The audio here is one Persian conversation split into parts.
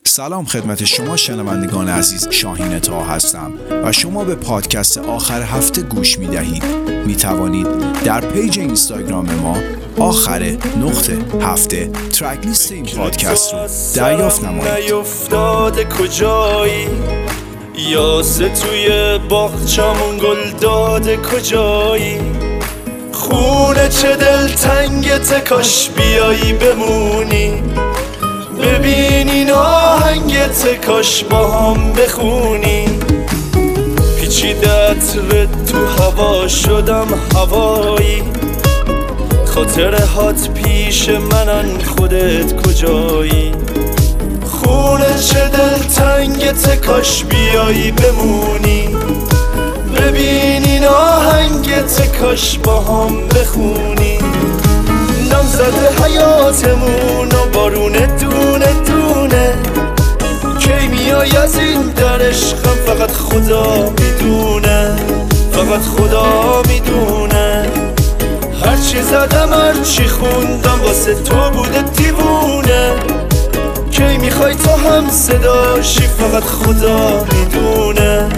سلام خدمت شما شنوندگان عزیز، شاهین طه هستم و شما به پادکست آخر هفته گوش می دهید. می توانید در پیج اینستاگرام ما آخر_هفته ترک لیست این پادکست رو دریافت نمایید. نیفتاده کجایی یاسه توی باغچمون گل داده کجایی، خونه چه دل تنگت کاش بیایی بمونی، ببینین آهنگت کاش با هم بخونی، پیچیده عطر تو هوا شدم هوایی، خاطرهات پیش منن خودت کجایی، خونه چه دل تنگت کاش بیایی بمونی، ببینین آهنگت کاش با هم بخونی، نام زده حیاتمون و بارونه دونه دونه، کی میای از این در عشقم فقط خدا میدونه، فقط خدا میدونه، هرچی زدم هرچی خوندم واسه تو بوده دیوونه، کی میخوای تو هم صداشی فقط خدا میدونه.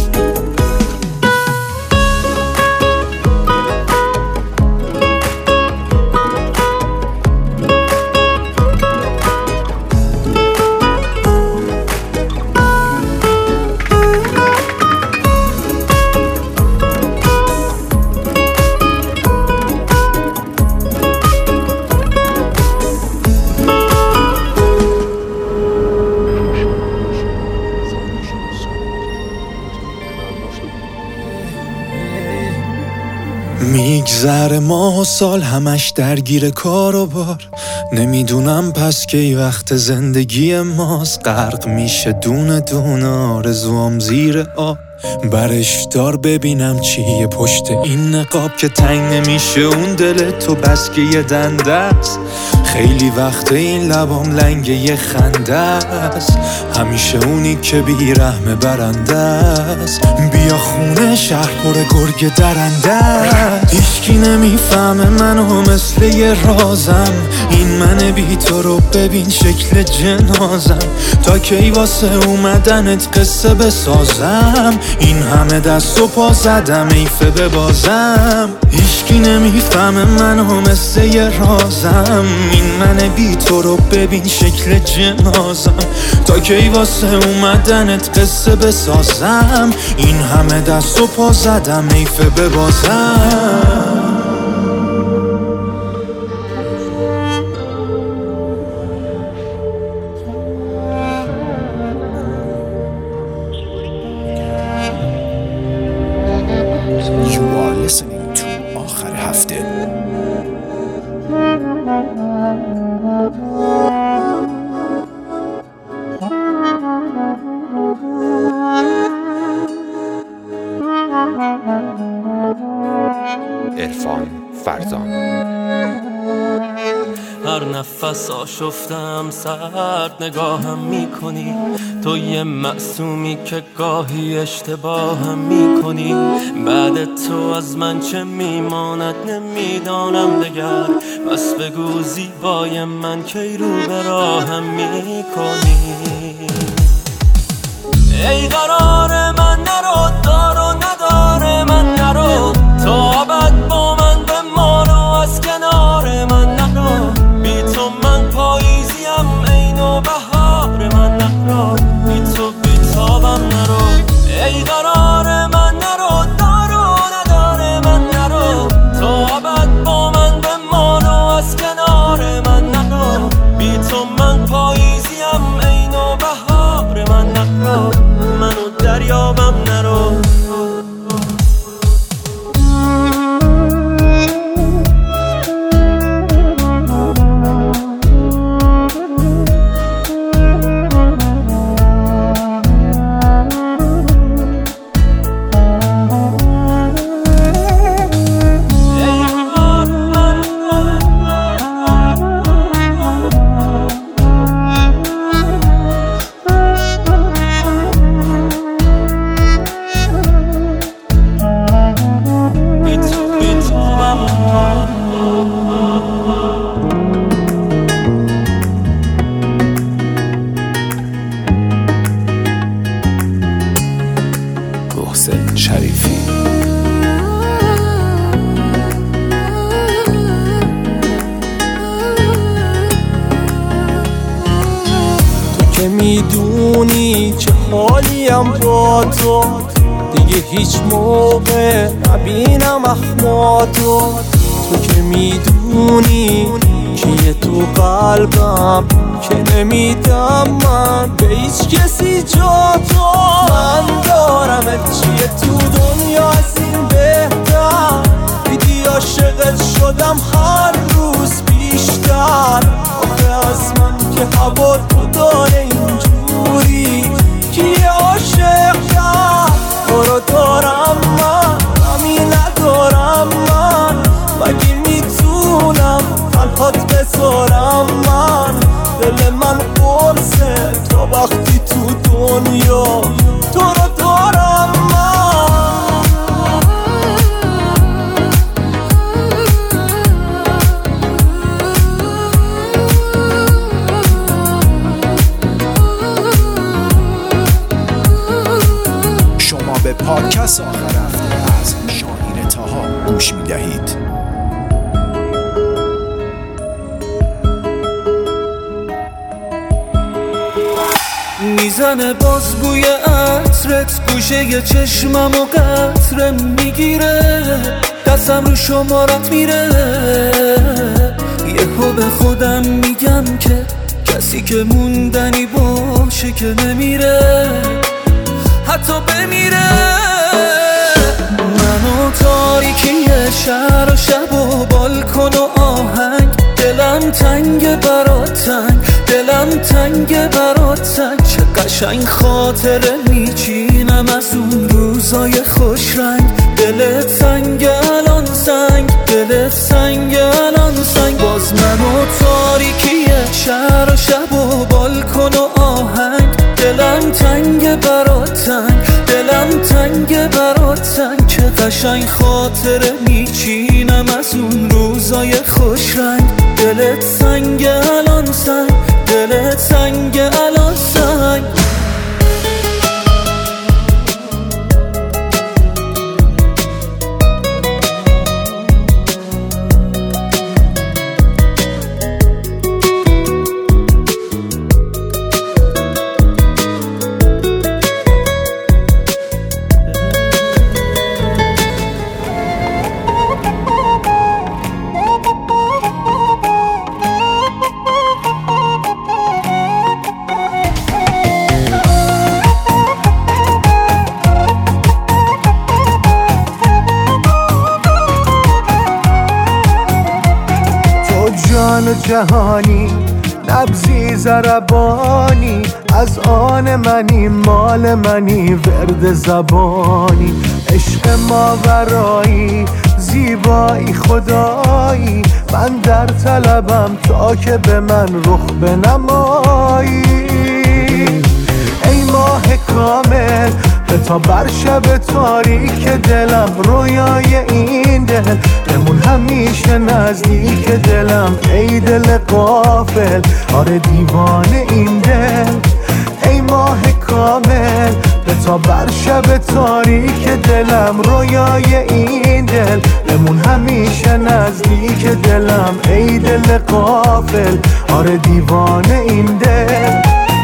میگذره ماه و سال همش درگیر کار و بار، نمیدونم پس کی وقت زندگی ماست، غرق میشه دونه دونه آرزوام زیر آب، برش دار ببینم چیه پشت این نقاب که تنگ نمیشه اون دل تو بس که یه دنده است، خیلی وقت این لبام لنگ یه خنده است، همیشه اونی که بیرحم برنده است، بیا خونه شهر پر گرگ درنده است، هیچکی نمیفهمه منو مثل یه رازم، این من بی تو رو ببین شکل جنازم، تا کی واسه اومدنت قصه بسازم، این همه دست و پا زدم ایفه ببازم، هیچکی نمیفهمه منو مثل یه رازم، این من بی تو رو ببین شکل جنازم، تا کی واسه اومدنت قصه بسازم، این همه دست و پا زدم ایفه ببازم. You are listening to آخر هفته. عرفان فرزان. هر نفس آشفتم سرد نگاهم میکنی، تو یه معصومی که گاهی اشتباهم میکنی، بعد تو از من چه میماند نمیدانم دگر، بس بگو زیبای من کی رو به راهم میکنی، ای قرار من نرو دار و ندار من نرو، تا ابد با من بمان و از کنار من نرو، بی تو من پاییزیم عین و بهار من نرو، بی تو بیتابم نرو، ای قرار من نرو دار و ندار من نرو، تا ابد با من بمان و از کنار من نرو، بی تو من پاییزیم عین و بهار من نرو، منو دریابم نرو. محسن شریفی. تو که میدونی چه حالیم با تو، دیگه هیچ موقع نبینم احماتو. تو که میدونی که تو قلبم که نمیدم من به هیچ کسی جا تو. من دارم چیه تو دنیا از این بهتر، دیدی عاشقت شدم هر روز بیشتر. آخه از من که هوا تو داره اینجوری، کیه عاشق کرد تو رو دارم من، غمی ندارم من. مگه میتونم تنهات بذارم من؟ دل من قرصه تو وقتی تو دنیا تو رو دارم من. شما به پادکست آخر هفته از شاهین طاها گوش میدهید. میزنه باز بوی عطرت گوشه چشمم و قطره میگیره، دستم رو شمارت میره. یهو به خودم میگم که کسی که موندنی باشه که نمیره، حتی بمیره. منو تاریکی شهر و شب و بالکن و آهنگ، دلم تنگ برات تنگ، دلم تنگ برات تنگ. چه قشنگ خاطره میچینم از اون روزای خوش رنگ. دلت سنگ الان سنگ، دلت سنگ الان سنگ. باز منو تاریکی شهر و شب و بالکن و آهنگ، دلم تنگ برات تنگ، دلم تنگ برات تنگ. چه قشنگ خاطره میچینم از اون روزای خوش رنگ. دلت سنگ الان سنگ، دلت سنگ الان سنگ. جان جهانی نبضی ضربانی، از آن منی مال منی ورد زبانی. عشق ماورایی زیبایی خدایی، من در طلبم تا که به من رخ بنمایی. ای ماه کامل تا بر شب تاریک دلم، رویای این دل بمون همیشه نزدیک دلم. ای دل غافل آره دیوانه این دل. ای ماه کامل تا بر شب تاریک دلم، رویای این دل بمون همیشه نزدیک دلم. ای دل غافل آره دیوانه این دل.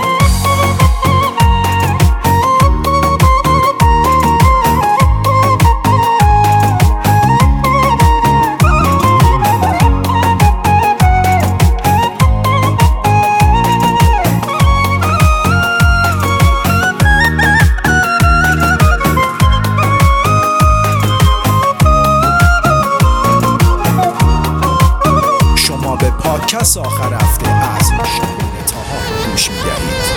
پادکست آخر هفته از شاهین طاها گوش میدهید.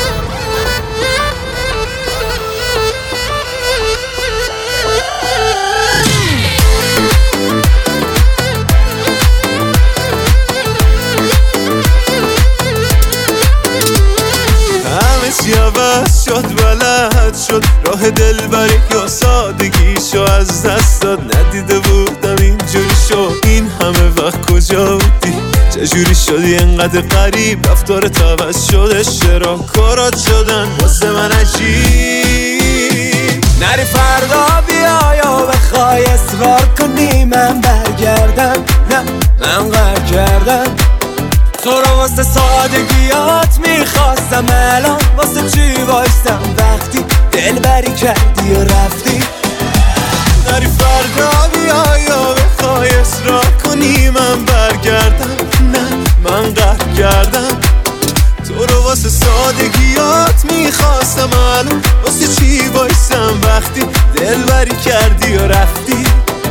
همه چی عوض شد، بلد شد راه دلبری یا سادگیشو از دست داد. ندیده بودم اینجوری شد، این همه وقت کجا بودی؟ چجوری شدی انقدر غریب؟ رفتارت عوض شد، اشتراک کارات شدن واسه من عجیب. نری فردا بیا یا بخوای اصرار کنی من برگردم، نه من قهر کردم. تو رو واسه سادگیات میخواستم، الان واسه چی وایستم وقتی دلبری کردی و رفتی. نری فردا بیا یا بخوای اصرار کنی من برگردم، نه من قهر کردم. تو رو واسه سادگیات میخواستم، الان واسه چی وایستم وقتی دلبری کردی و رفتی.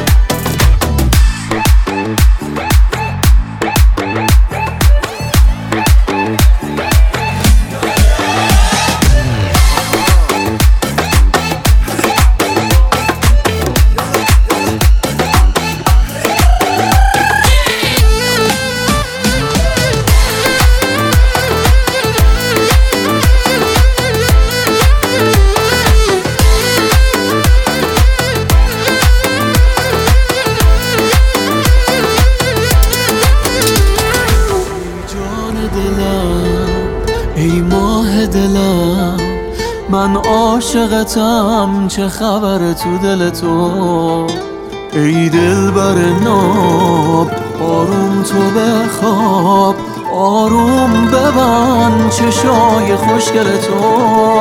ای ماه دلم من عاشقتم، چه خبر تو دل تو؟ ای دلبر ناب آروم تو بخواب، آروم ببند چشای خوشگل تو.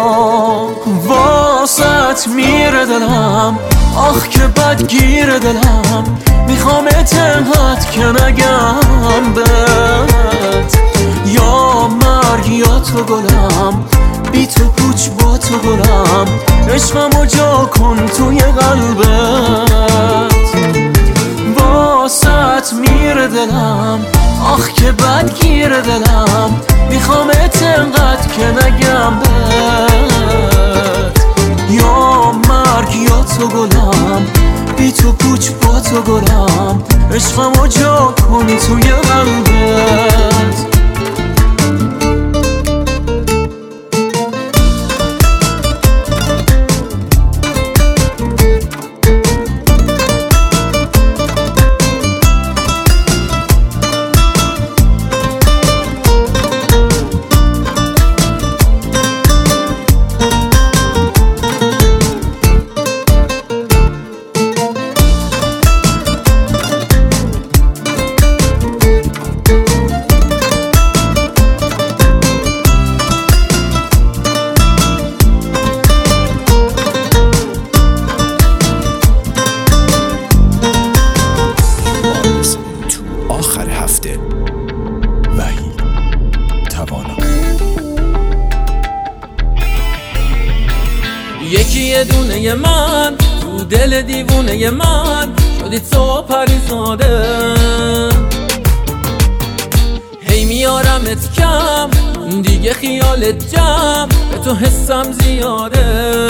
واسط میره دلم آخ که بدگیر دلم، میخوام اتنقد که نگم بهت، یا مرگ یا تو گلم، بی تو پوچ با تو گلم، عشقمو جا کن توی قلبت. واسط میره دلم آخ که بدگیر دلم، میخوام اتنقد که نگم بهت، یا مرگ یا تو گلم، بی تو پوچ با تو گلم، عشقمو جا کن توی قلبت. یکی یه دونه من تو دل دیوونه من شدی تو پریزاده، هی میارمت کم دیگه خیالت جمع، به تو حسم زیاده.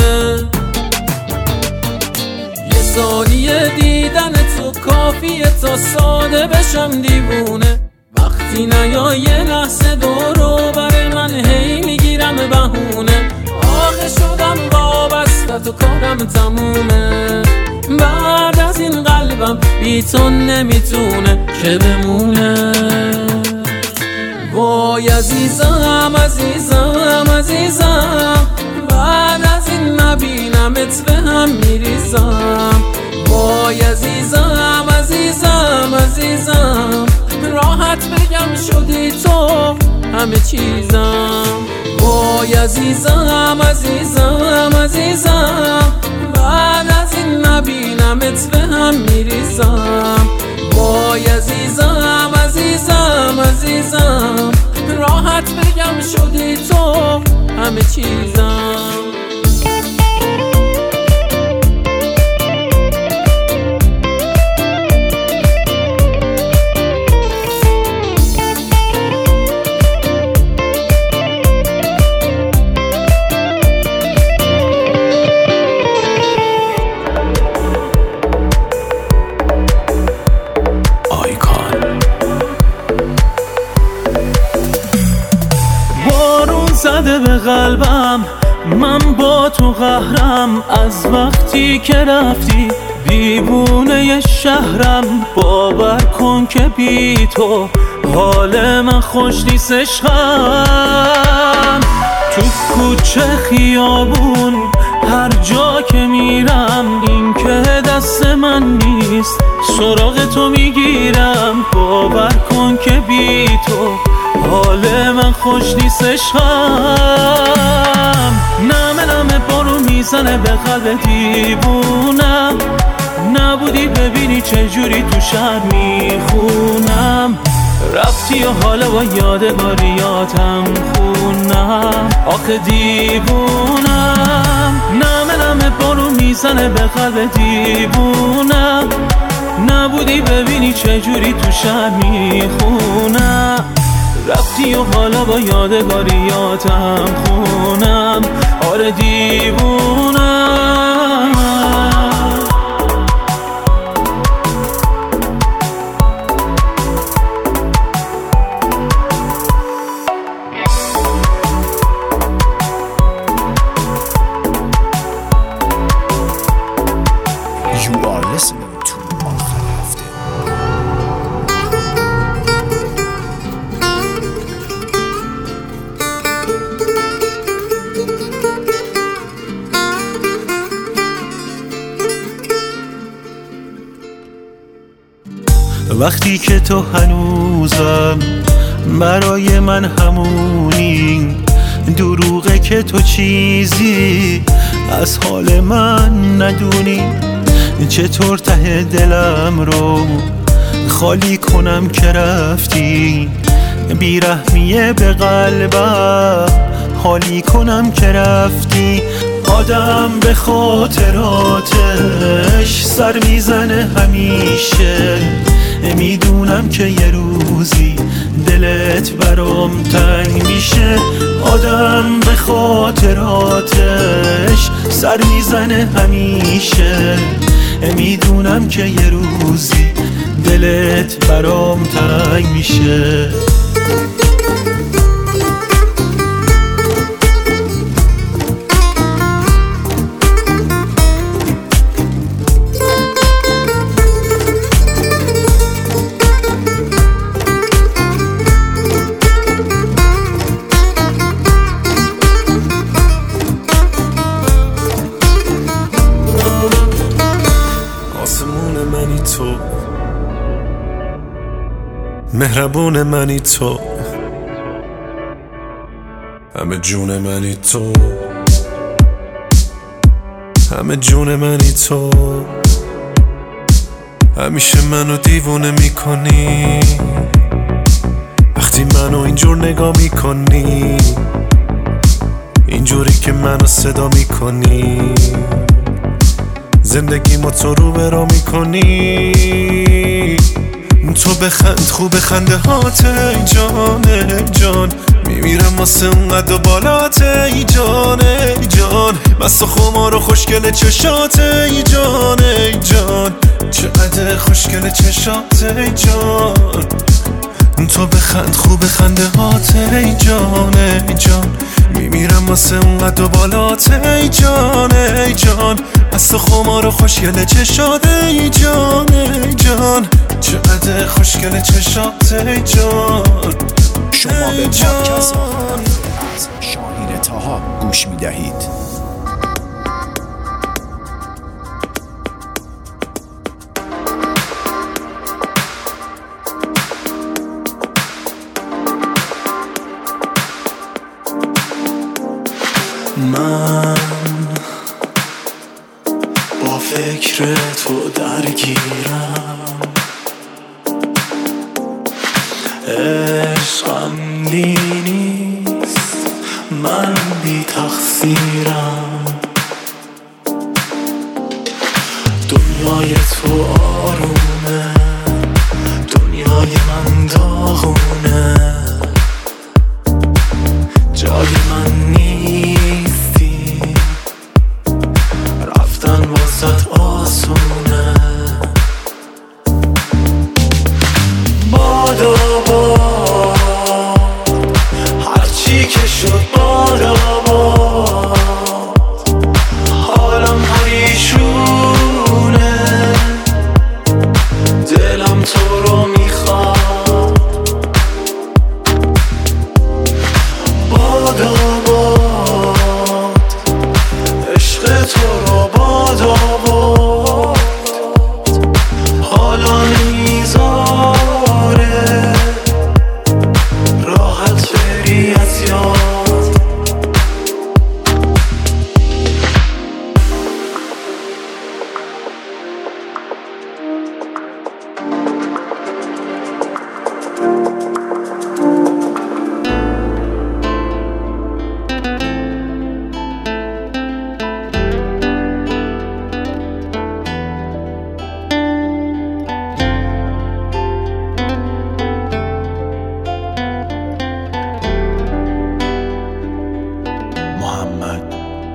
یه ثانیه دیدن تو کافیه تا ساده بشم دیوونه، وقتی نیای یه لحظه دورو بر من هی میگیرم بهونه. آخه شدم وابسته تو کارم تمومه، بعد از این قلبم بی تو نمیتونه که بمونه. وای عزیزم عزیزم عزیزم، بعد از این نبینمت به هم میریزم. وای عزیزم عزیزم عزیزم، راحت بگم شدی تو همه چیزم. وای عزیزم عزیزم عزیزم، بعد از این نبینمت به هم میریزم. وای عزیزم عزیزم عزیزم، راحت بگم شدی تو همه چیزم. زده به قلبم من با تو قهرم، از وقتی که رفتی دیوونه شهرم. باور کن که بی تو حال من خوش نیست عشقم. تو کوچه خیابون هر جا که میرم این که دست من نیست سراغ تو میگیرم. باور کن که بی تو حال من خوش نیست عشقم. نمه نمه بارو میزنه به قلب دیوونم. نبودی ببینی چجوری تو شهر میخونم. رفتی و حالا با یادگاریاتم خونم. آخه دیوونم. نمه نمه بارو میزنه به قلب دیوونم. نبودی ببینی چجوری تو شهر میخونم. رفتی و حالا با یادگاریاتم خونم. آره دیوونم. You are listening to آخر هفته. وقتی که تو هنوزم برای من همونی، دروغه که تو چیزی از حال من ندونی. چطور ته دلم رو خالی کنم که رفتی، بیرحمیه به قلبم حالی کنم که رفتی. آدم به خاطراتش سر میزنه همیشه. میدونم که یه روزی دلت برام تنگ میشه. آدم به خاطراتش سر میزنه همیشه. میدونم که یه روزی دلت برام تنگ میشه. مهربون منی تو، همه جون منی تو، همه جون منی تو. همیشه منو دیوونه میکنی وقتی منو اینجور نگاه میکنی، اینجوری که منو صدا میکنی. زندگی ما تو رو برا میکنی. تو بخند خوب خنده هات ای جان ای جان. میمیرم واسه اونقدر بالات ای جان ای جان. مست و خمار و خوشگل چشات ای جان ای جان. چقدر خوشگل چشات ای جان. تو بخند خوب خنده هات ای جان ای جان. میمیرم واسه اونقدر بالات ای جان ای جان. مست و خمار و خوشگل چشات ای جان ای جان. چقدر خوشگل چشات ای جان. شما به پادکست آخر هفته از شاهین طاها گوش میدهید. من با فکر تو درگیرم، عشقم نیست، من بی تقصیرم. دنیای تو آرومه، دنیای من داغونه. جای من نیستی، رفتن واسط آسونه. بادا باد هرچی که شد، بادا باد حالم پریشونه. دلم تو رو میخواد،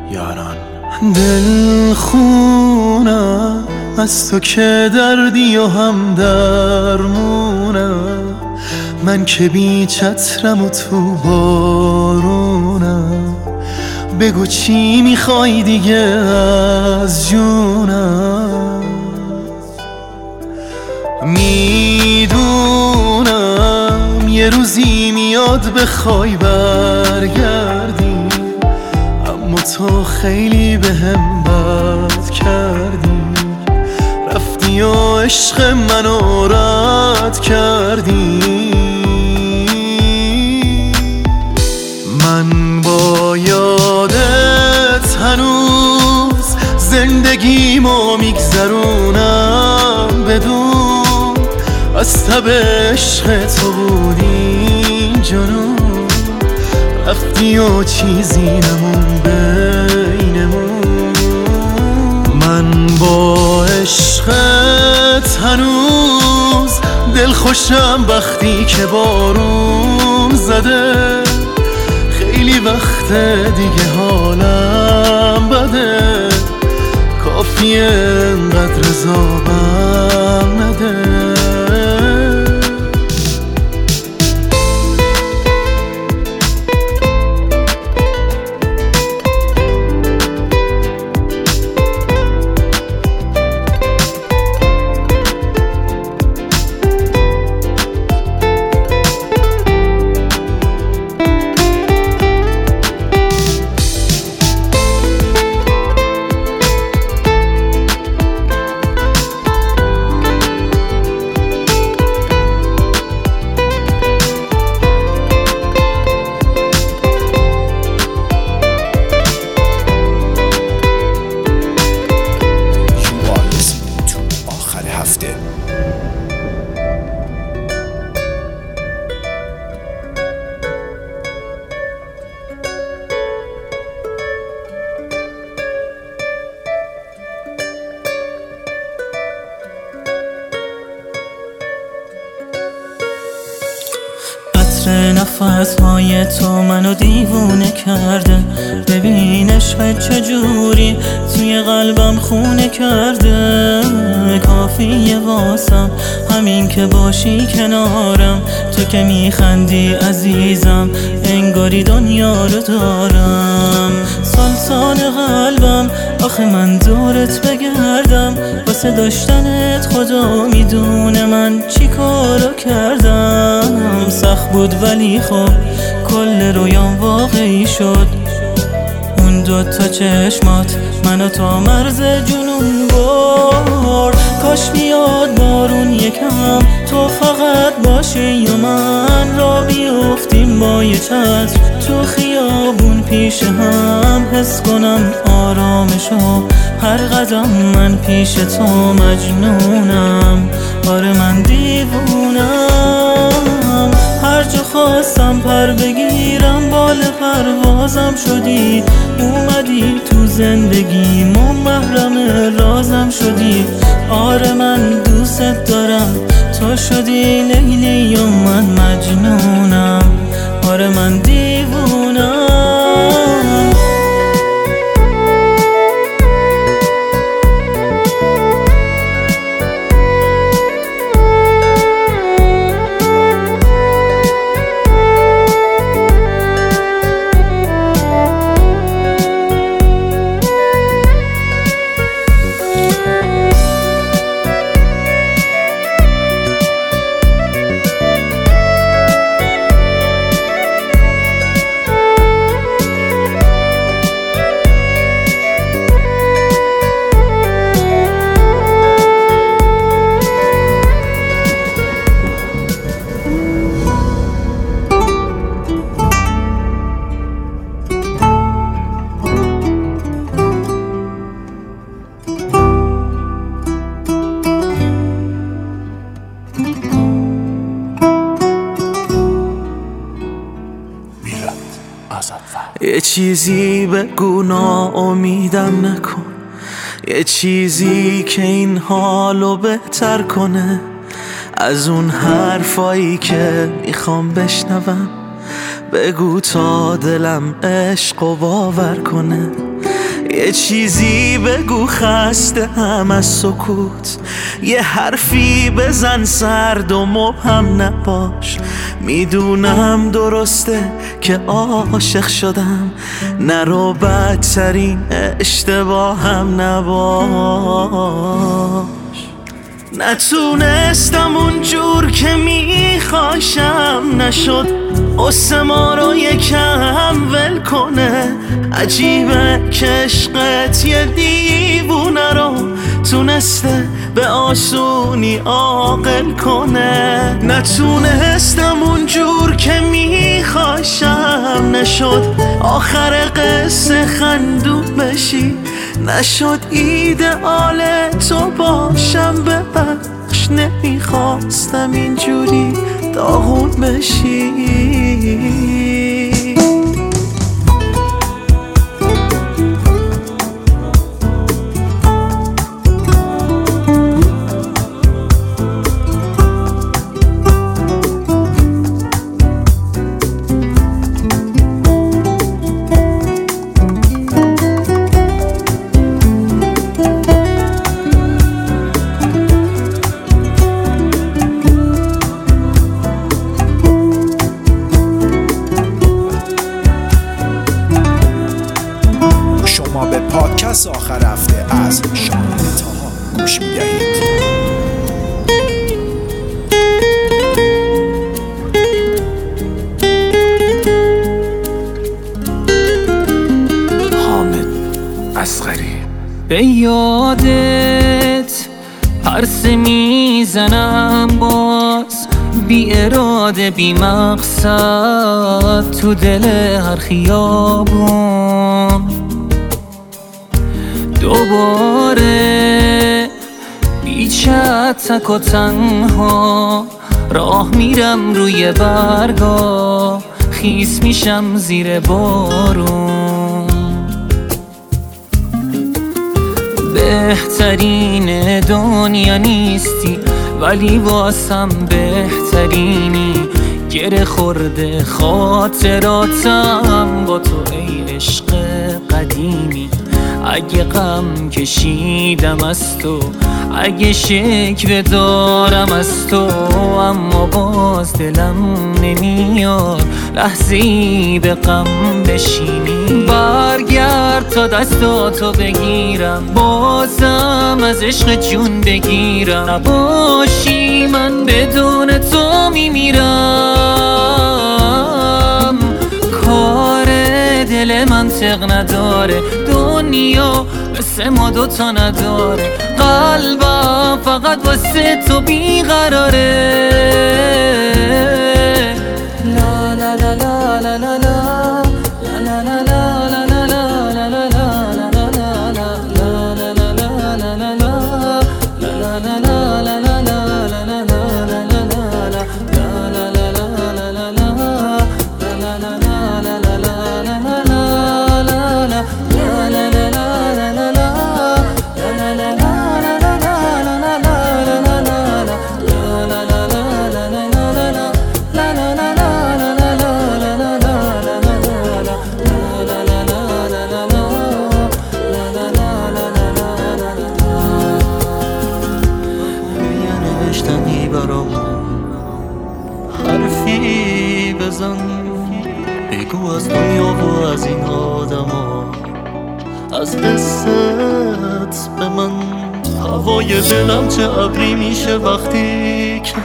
یاران. دل خونم از تو که دردی و هم درمونم، من که بی چترم و تو بارونم. بگو چی میخوای دیگه از جونم. میدونم یه روزی میاد بخوای برگردی، اما تو خیلی بهم بد کردی، رفتی و عشق منو رد کردی. من با یادت هنوز زندگیمو میگذرونم، بدون از تب عشق تو بود این جنون. رفتی و چیزی نمون بینمون. من با عشقت هنوز دل خوشم وقتی که بارون زده، خیلی وقت دیگه حالم بده، کافیه انقدر عذابم نده. نفس‌های تو منو دیوونه کرده، ببین عشقت چجوری توی قلبم خونه کرده. کافیه واسم همین که باشی کنارم، تو که میخندی عزیزم انگاری دنیا رو دارم. سلطان قلبم آخه من دورت بگردم، واسه داشتنت خدا میدونه من چی کارو کردم. سخت بود ولی خب کل رویام واقعی شد، اون دوتا چشمات منو تا مرز جنون برد. کاش میاد بارون یکم تو فقط باشی و من را بیفتیم با یه چتر تو خیابون پیش هم، حس کنم آرامشو هر قدم من پیش تو مجنونم. آره من دیوونم، هر جا خواستم پر بگیرم بال پروازم شدی، اومدی تو زندگیم و محرم رازم شدی. آره من دوست دارم، تو شدی لیلی و من مجنونم. آره من دیوونم. یه چیزی بگو ناامیدم نکن، یه چیزی که این حالو بهتر کنه از اون حرفایی که میخوام بشنوم. بگو تا دلم عشق و باور کنه، یه چیزی بگو خسته هم از سکوت، یه حرفی بزن سرد و مبهم نباش. میدونم درسته که عاشق شدم، نرو بدترین اشتباهم نباش. نتونستم اونجور که میخواشم، نشد قصه ما رو یکم ول کنه. عجیبه که عشقت یه دیوونه رو تونسته به آسونی عاقل کنه. نتونستم اونجور که میخواشم، نشد آخر قصه خندون بشی، نشد ایدئال تو باشم. ببخش نمیخواستم اینجوری داغون بشی. به پادکست آخر هفته از شاهین طاها گوش می‌دهید. حامد اصغری. به یادت پرسه میزنم باز، بی اراده بی مقصد تو دل هر خیابون. دوباره بیچه تک و تنها راه میرم روی برگا، خیس میشم زیر بارون. بهترین دنیا نیستی ولی واسم بهترینی، گره خورده خاطراتم با تو ای عشق قدیمی. اگه غم کشیدم از تو، اگه شکوه دارم از تو، اما باز دلم نمیاد لحظه‌ای به غم بشینی. برگرد تا دستاتو بگیرم، بازم از عشق جون بگیرم. نباشی من بدون تو میمیرم. کار دل منطق نداره، دنیا مثل ما دوتا نداره. قلبم فقط واسه تو بیقراره. لا لا لا لا لا لا لا لا لا لا لا حرفی بزن، بگو از دنیا و از این آدما، از قصت به من. هوای دلم چه ابری میشه وقتی که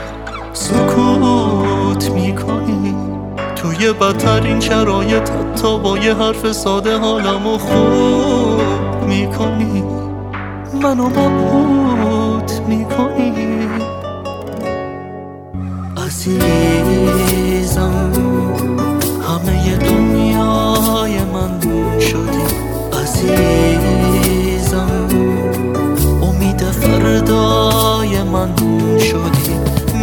سکوت میکنی. توی بدترین شرایط حتی با یه حرف ساده حالمو خوب میکنی، منو مبهوت میکنی. عزیزم همه دنیای من شدی. عزیزم امید فردای من شدی.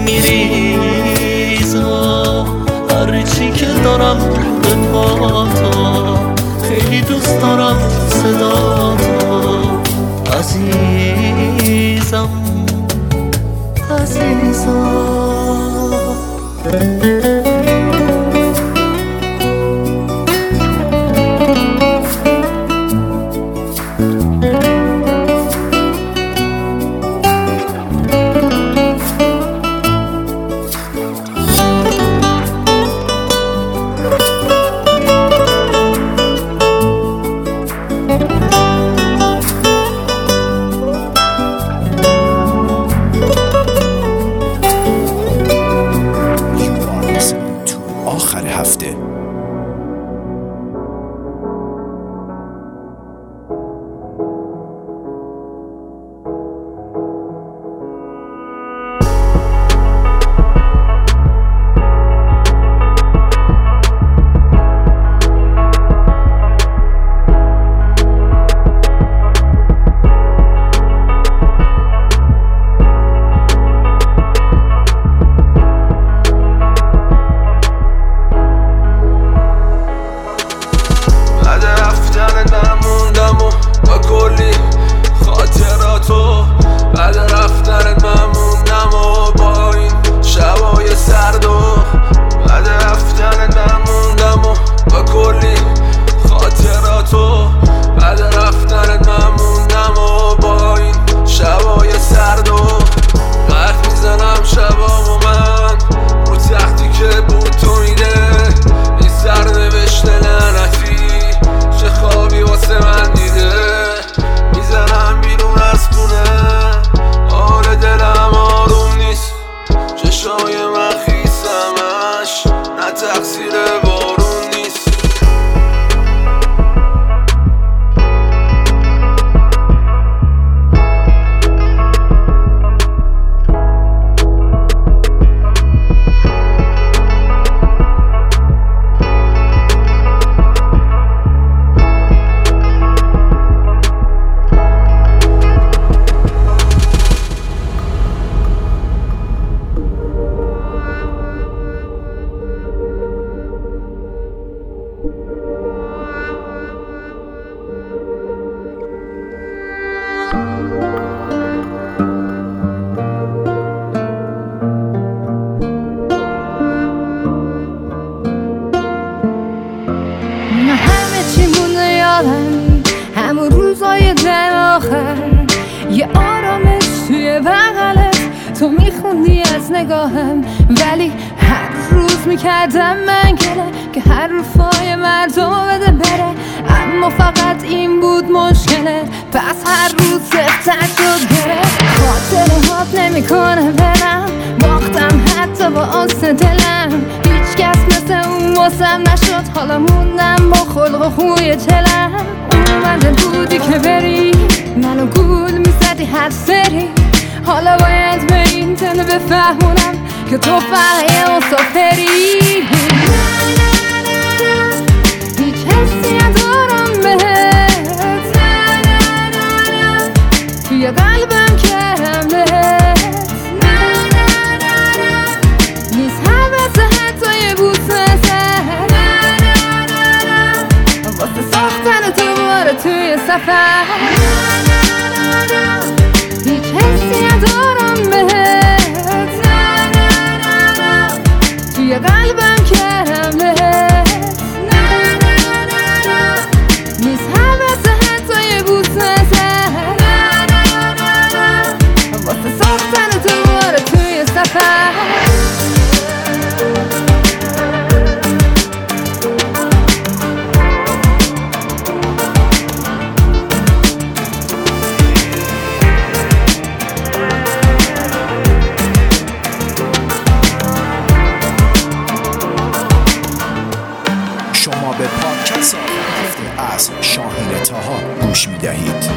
میریزم هرچی که دارم به پاتا، خیلی دوست دارم صدا تو. عزیزم عزیزم. عالم، همون روزای در آخر یه آرامش توی بغلت، تو میخوندی از نگاهم ولی هر روز میکردم من گله که هر رفای مردم بده بره، اما فقط این بود مشکلت، پس هر روز سفتر شد گره. خاطره هات نمیکنه برم، باختم حتی با آسه دلم، هیچ کس مثل اون واسم نشد، حالا موندم با خلق و خوی چلم. اومده بودی که بری، منو گول میزدی هر سری، حالا باید به این تنه بفهمونم که تو فقیه مسافری. هیچ حسی ندارم بهت، توی قلبم کردم بهت، نیست حوث حتی یه بوسه سر، واسه ساختن تو باره توی سفر. هیچ حسی ندارم بهت، توی قلبم کردم بهت، نیست حوث حتی یه بوسه سر، واسه ساختن تو باره توی سفر. شما به پادکست آخر هفته از شاهین طاها گوش می‌دهید.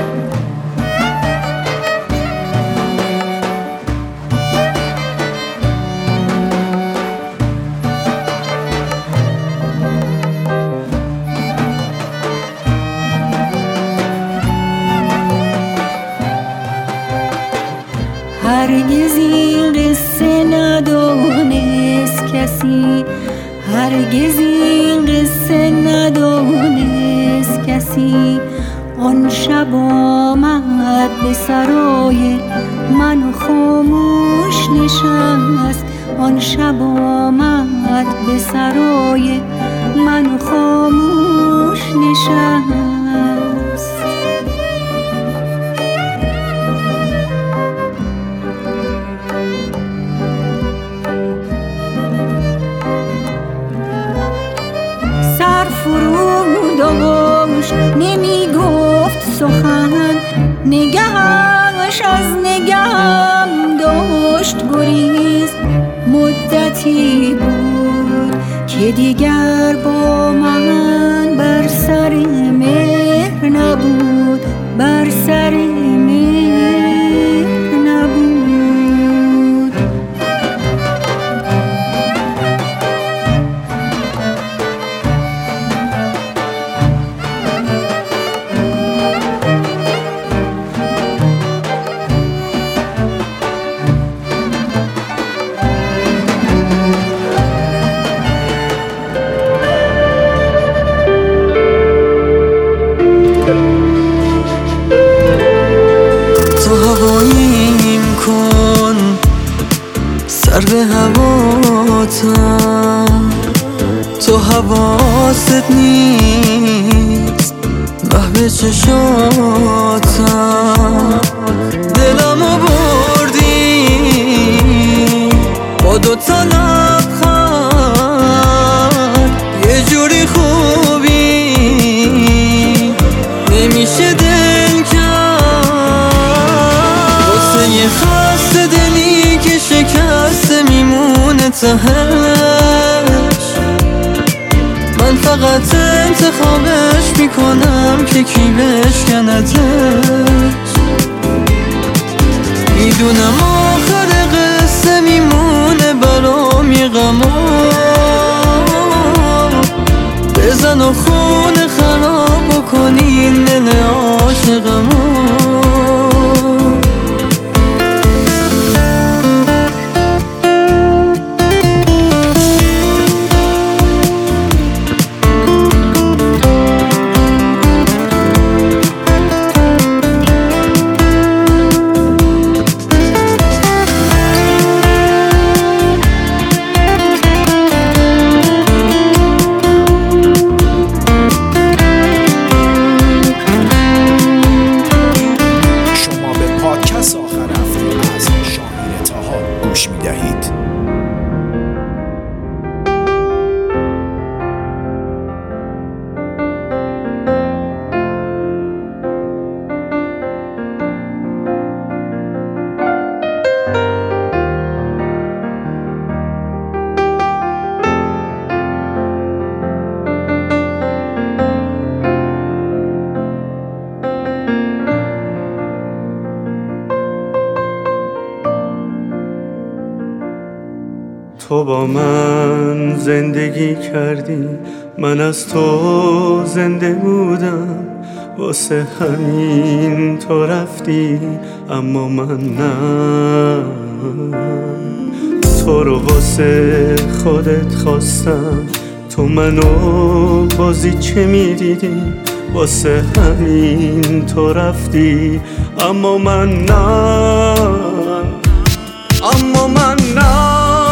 هرگز این قصه ندانست کسی، هرگز این قصه ندانست کسی، آن شب آمد به سرای من و خاموش نشست، آن شب آمد به سرای من و خاموش نشست. فروداش نمی گفت سخن، نگهش از نگهم داشت گریز، مدتی بود که دیگر با من بر سر مهر نبود، بر سر مهر نبود. سر به هواتم، تو حواست نیست محو چشاتم، دلمو بردی با دوتا لبخند، یه جوری خوبی نمیشه دل کرد، واسه یه خسته دلی که شکسته میمونه تهش، من فقط انتخابش میکنم که کی بشکندش. میدونم آخر قصه میمونه برام یه غما، بزن و خونه خراب بکنی این دل عاشقمو. تو با من زندگی کردی، من از تو زنده بودم، واسه همین تو رفتی اما من نه. تو رو واسه خودت خواستم، تو منو بازیچه میدیدی، واسه همین تو رفتی اما من نه. اما من نه.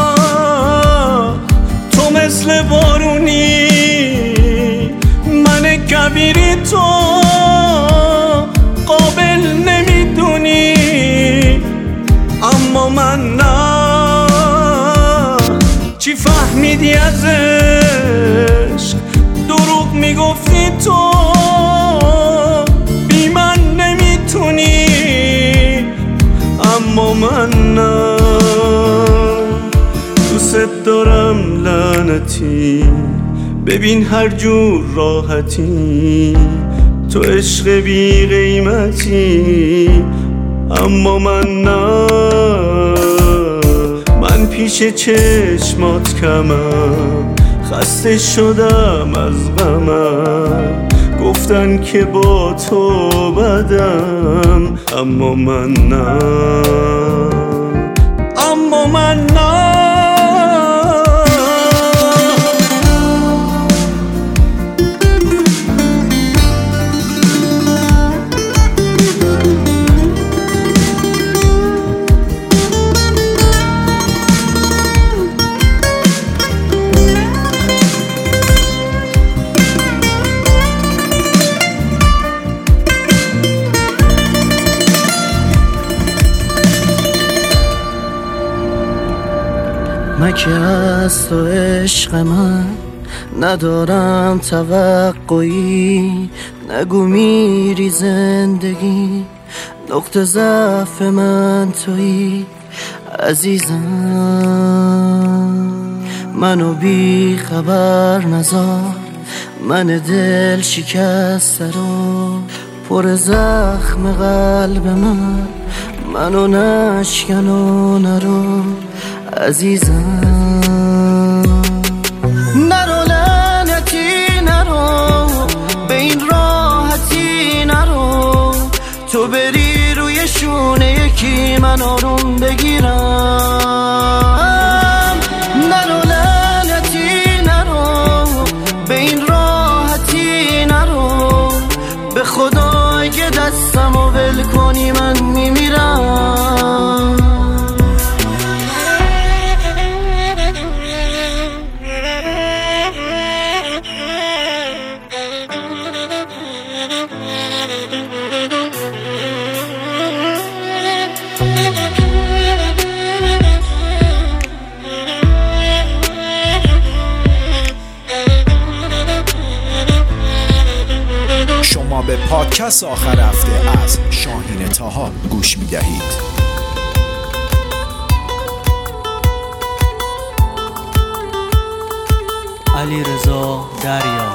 تو مثل بارونی، من کبیری، تو قابل نمیدونی اما من نه. چی فهمیدی از عشق؟ دروغ میگفتی تو، بی من نمیتونی اما من نه. دوست دارم لعنتی، ببین هر جور راحتی، تو عشق بی قیمتی اما من نه. من پیش چشمات کمم، خسته شدم از غمم، گفتن که با تو بدم اما من نه. اما من نه. مگه از تو عشق من ندارم توقعی، نگو میری زندگی، نقطه ضعف من تویی عزیزم. منو بی خبر نذار، من دل شکسته رو، پر زخم قلب من، منو نشکن و نرو عزیزم. نرو لعنتی نرو، به این راحتی نرو، تو بری روی شونه یکی من آروم بگیرم. نرو لعنتی نرو، به این راحتی نرو، به خدا اگه دستمو ول کنی من میمیرم. شما به پادکست آخر هفته از شاهین طاها گوش می دهید. علیرضا دریا.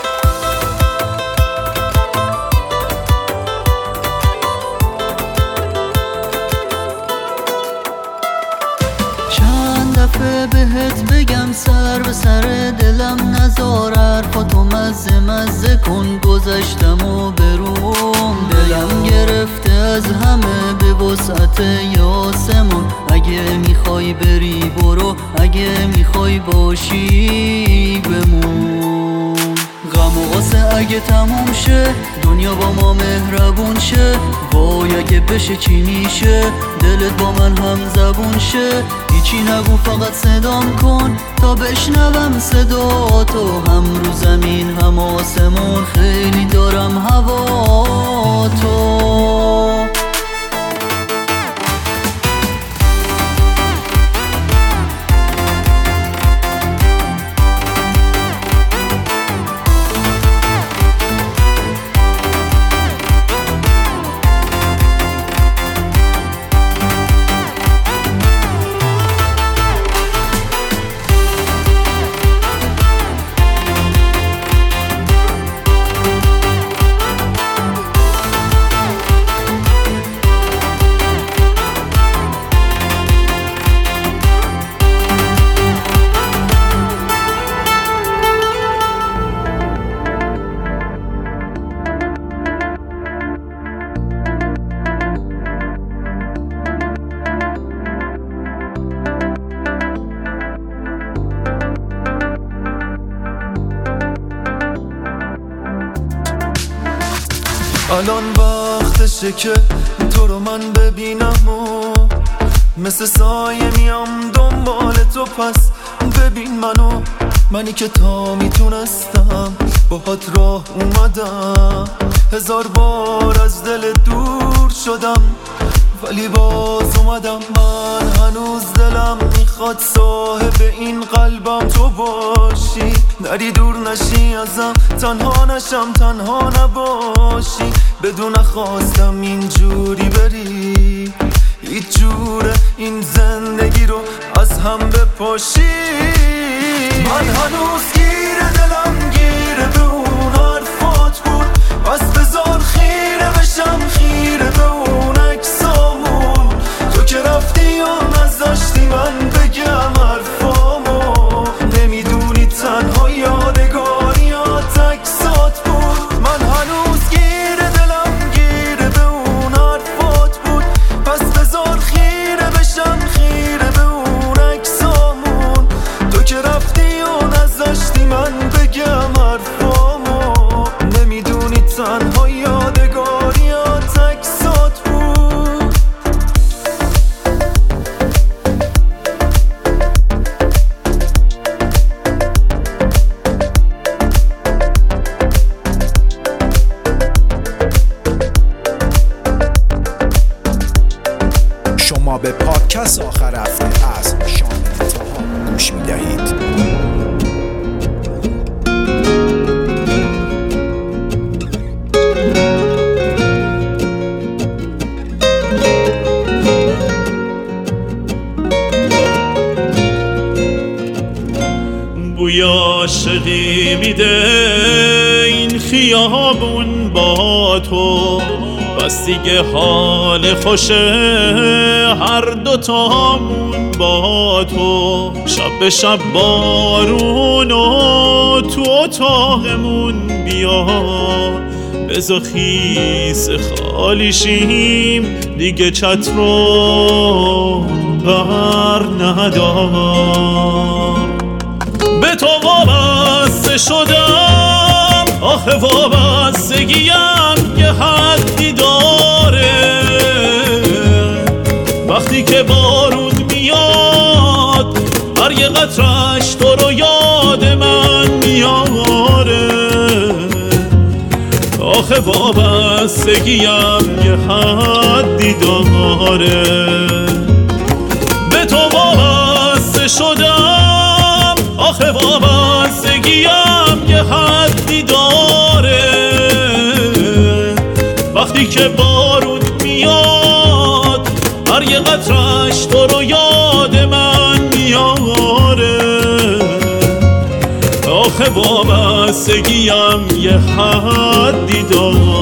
چند دفعه بهت بگم سر به سر دلم نذار، حرفاتو مزه مزه کن، گذشتم و بروم، دلم گرفته از همه به وسعت آسمون. اگه میخوای بری برو، اگه میخوای باشی بمون. غم و غصه اگه تموم شه، دنیا با ما مهربون شه، وای اگه بشه چی میشه، دلت با من هم زبون شه. هیچی نگو فقط صدام کن تا بشنوم صدا تو، هم رو زمین هم آسمون خیلی دارم هوا تو. الان وقتشه که تو رو من ببینم و مثل سایه میام دنبال تو، پس ببین منی که تا میتونستم باهات راه اومدم. 1000 بار از دل دور شدم ولی باز اومدم. من هنوز دلم میخواد صاحب این قلبم تو باشی، نری دور نشی ازم، تنها نشم تنها نباشی. بدون خواستم اینجوری بری، هیچ جوره این زندگی رو از هم بپاشی. من هنوز گیره دلم گیره به اون حرفات بود، پس بذار خیره بشم خیره به اون عکسامون. تو که رفتی و نذاشتی من بگم حرفامو، نمیدونی تنها یادگاریات عکسات بود. من هنوز گیره دلم گیره به اون حرفات بود، پس بذار خیره بشم خیره به اون عکسامون. تو که رفتی و نذاشتی من بگم حرفامو، نمیدونی تنها یادگاریات عکسات بود. شما به پادکست آخر هفته از شاهین طاها گوش میدهید. بوی عاشقی میده این خیابون با تو، بس دیگه حال خوشه هر دوتامون با تو. شب به شب بارونو تو اتاقمون بیا، بزا خیس خالی شیم دیگه چتر رو بر ندار. به تو وابسته شدم آخه وابستگیم یه حدی داره. وقتی که بارون میاد هر یه قطرش تو رو یاد من میاره. آخه وابستگیم یه حدی داره. به تو وابسته شدم آخه وابستگیم یه حدی داره. وقتی که بارون میاد هر یه قطرش تو رو یاد من میاره. آخه وابستگیم یه حدی داره.